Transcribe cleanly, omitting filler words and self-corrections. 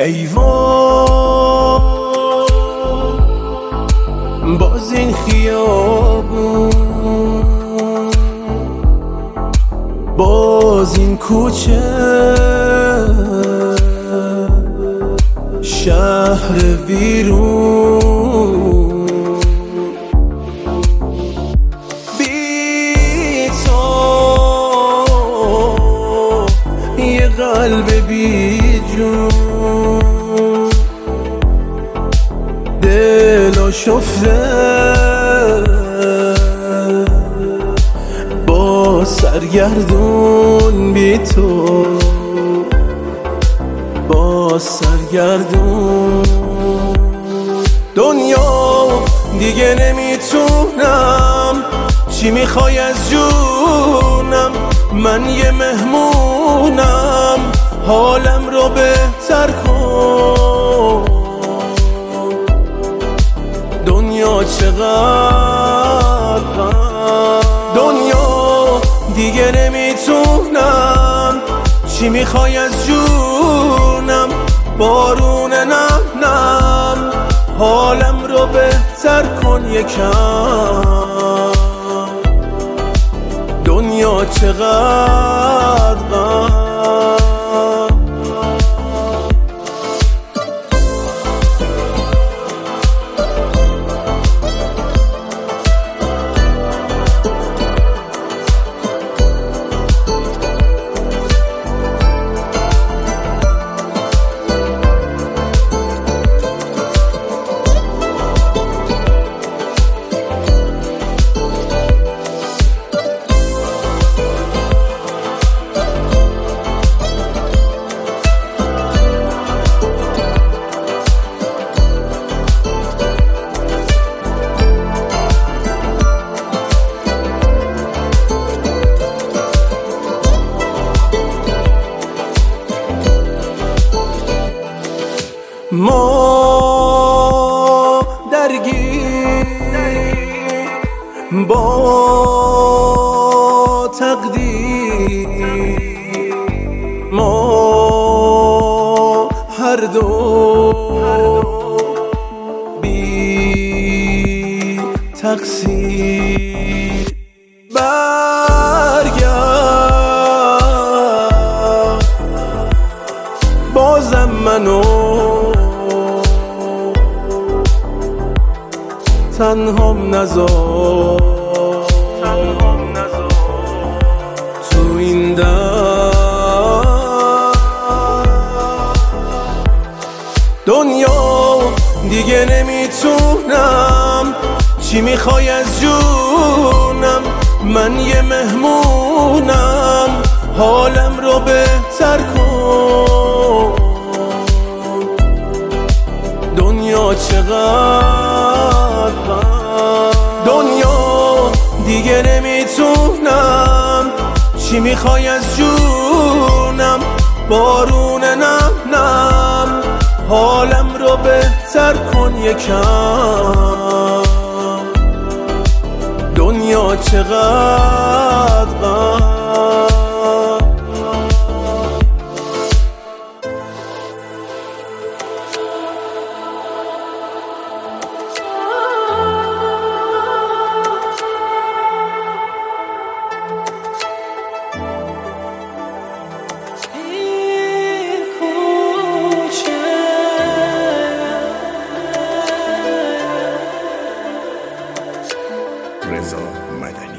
ای وای باز این خیابون، باز این کوچه، شهر ویرون، بی تو یه قلب بی جون، دل آشفته با سرگردون، بی تو با سرگردون. دنیا دیگه نمیتونم، چی میخوای از جونم؟ من یه مهمونم، حالم رو بهتر کن. دنیا چقدر دنیا دیگه نمیتونم، چی میخوای از جونم؟ بارون نم نم، حالم رو بهتر کن یکم. دنیا چقدر ما درگیر با تقدیر، ما هر دو بی تقصیر. برگرد بازم منو تنهام نذار تو این در. دنیا دیگه نمیتونم، چی میخوای از جونم؟ من یه مهمونم، حالم رو بهتر کن. دنیا چقدر دنیا دیگه نمیتونم، چی میخوای از جونم؟ بارون نم نم، حالم رو بهتر کن یکم. دنیا چقدر رضا مدنی.